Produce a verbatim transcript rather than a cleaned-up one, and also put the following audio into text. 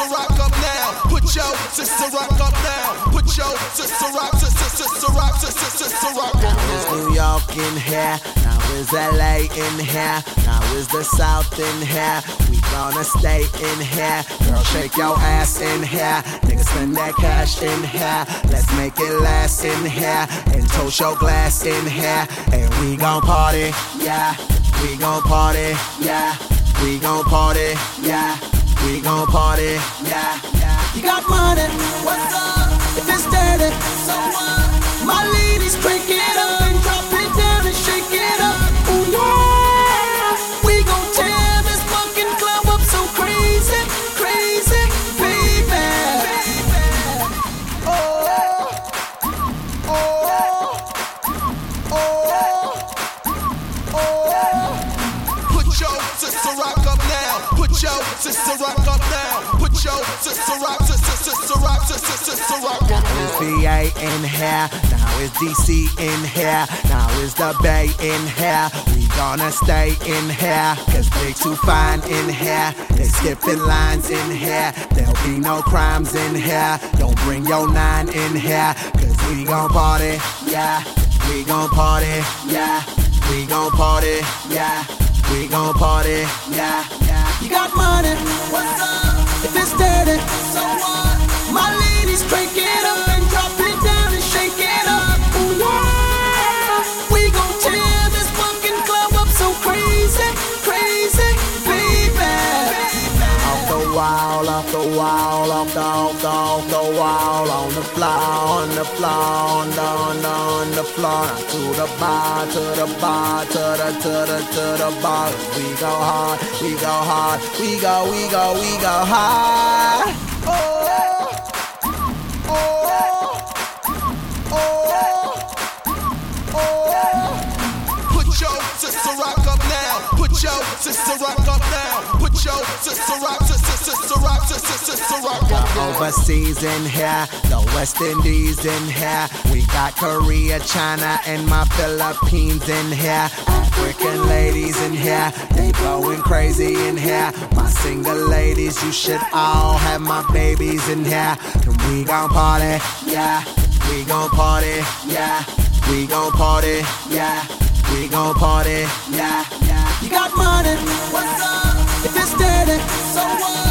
sister rock up now. Put your sister rock up now. Put your sister rock, sister, sister rock, sister, sister rock up. Now is New York in here, now is L A in here, now is the South in here. We gonna stay in here. Girl, shake your ass in here. Niggas spend that cash in here. Let's make it last in here. And toast your glass in here. And we gon' party, yeah. We gon' party, yeah. We gon' party, yeah. We gon' party, yeah, yeah. You got money, what's up? If it's dirty, so what? My ladies, crank it up and drop it down and shake it up. Ooh yeah, we gon' tear this fucking club up so crazy, crazy, baby. Oh, oh, oh, oh. Put your sister rock up now. Put your sister rock up now. Put your sister rock, sister, sister rock, sister, sister rock. Now is V A in here, now is D C in here, now is the Bay in here. We gonna stay in here, cause they too fine in here. They skipping lines in here, there'll be no crimes in here. Don't bring your nine in here, cause we gon' party, yeah. We gon' party, yeah. We gon' party, yeah. We gon' party, yeah, yeah. You got money, what's up? If it's dirty, so what? My ladies, crank it up and drop it down and shake it up. Ooh yeah, we gon' tear this fucking club up so crazy, crazy, baby. Off the wall, off the wall, off the, off the, off the wall, on the floor, on the floor, on the, on the, on the floor. Now to the bar, to the bar, to the, to the, to the bar. We go hard, we go hard, we go, we go, we go hard. Oh, oh, oh, oh. Put your sister rock up now. Put your sister rock up now. Put your sister rock, sister, sister rock, sister, sister rock. The overseas in here, the West Indies in here. We got Korea, China, and my Philippines in here. African ladies in here, they blowing crazy in here. My single ladies, you should all have my babies in here. And we gon' party, yeah. We gon' party, yeah. We gon' party, yeah. We gon' party, yeah, yeah. You got money, what's up? If it's dirty, so what?